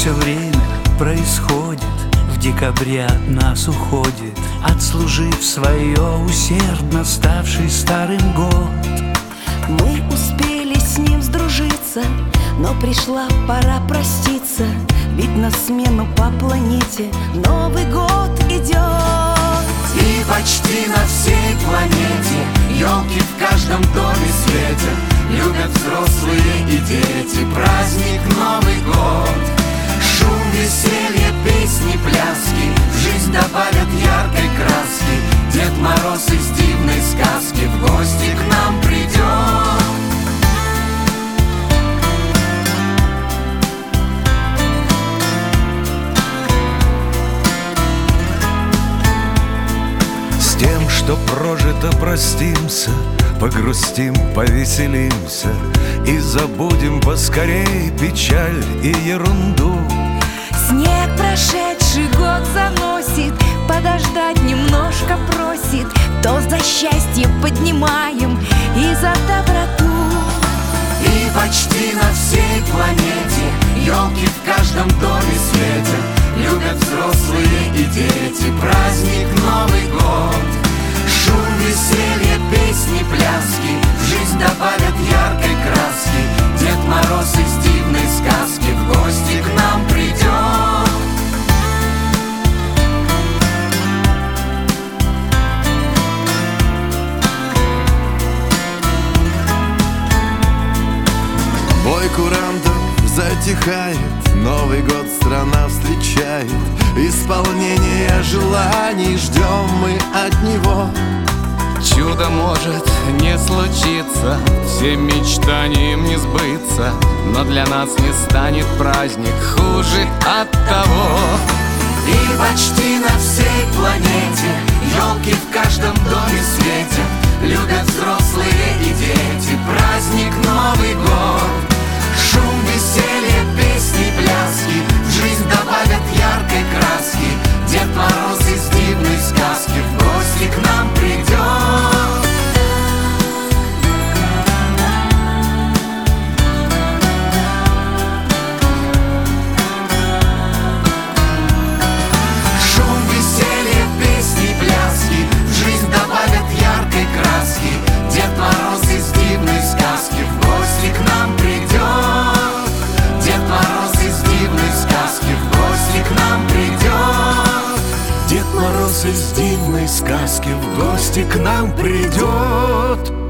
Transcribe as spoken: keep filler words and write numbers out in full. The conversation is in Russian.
все время происходит. В декабре от нас уходит, отслужив свое усердно ставший старым год. Мы успели с ним сдружиться, но пришла пора проститься, ведь на смену по планете Новый год идет. И почти на всей планете елки в каждом доме светят. Любят взрослые и дети праздник Новый год. Шум, веселье, песни, пляски в жизнь добавят яркой краски. Дед Мороз из дивной сказки в гости к нам придет. С тем, что прожито, простимся, погрустим, повеселимся и забудем поскорей печаль и ерунду. Снег прошедший год заносит, подождать немножко просит. Тост за счастье поднимаем и за доброту. И почти на всей планете елки в каждом доме светят. Любят взрослые и дети праздник Новый год. Шум, веселье, песни, пляски в жизнь добавят яркой краски. Дед Мороз из дивной сказки в гости к нам придет. Бой курантов затихает, Новый год страна встречает. Исполнение желаний ждем мы от него. Чудо может не случиться, всем мечтаниям не сбыться, но для нас не станет праздник хуже от того. И почти на всей планете елки в каждом доме светят. Любят взрослые и дети праздник Новый год. Шум, веселье, песни, пляски в жизнь добавят яркой краски. Дед Мороз из дивной сказки в гости к нам придет. Шум, веселье, песни, пляски в жизнь добавят яркой краски. Дед Мороз из дивной сказки в гости к нам придет. Дед Мороз из дивной сказки в гости к нам придет. Дед Мороз из дивной сказки в гости к нам придет.